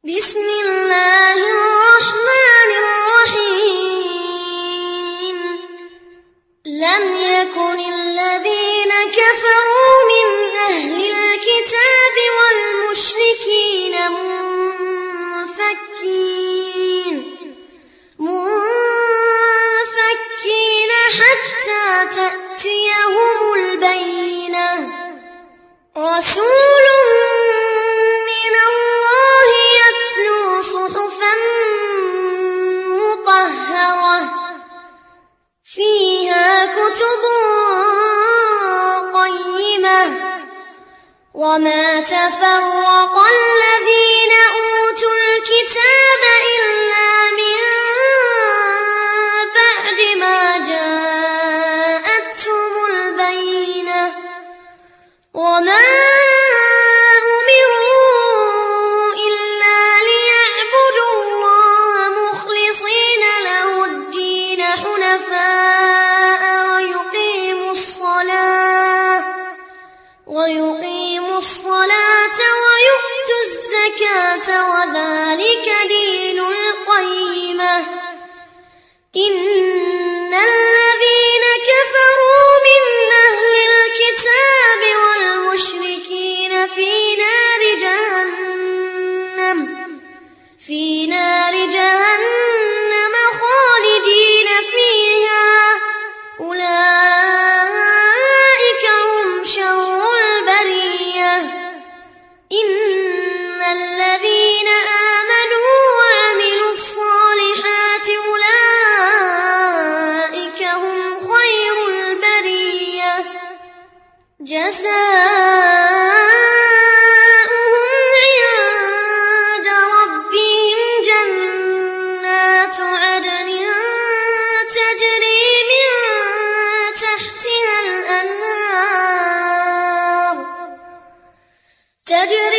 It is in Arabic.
بسم الله الرحمن الرحيم. لم يكن الذين كفروا من أهل الكتاب والمشركين منفكين حتى تأتيهم البينة. رسول من الله يتلو صحفا مطهرة فيها كتب قيمة. وما تفرق الذين أوتوا الكتاب إلا من بعد ما جاءتهم البينة. وما أمروا إلا ليعبدوا الله مخلصين له الدين حنفاء ويقيموا الصلاة ويؤتوا الزكاة وذلك دين القيمة. إن الذين كفروا من أهل الكتاب والمشركين في نار جهنم خالدين فيها. أولئك هم شر البرية. إن الذين آمنوا وعملوا الصالحات أولئك هم خير البرية. جزاؤهم عند ربهم جنات عدن تجري من تحتها الأنهار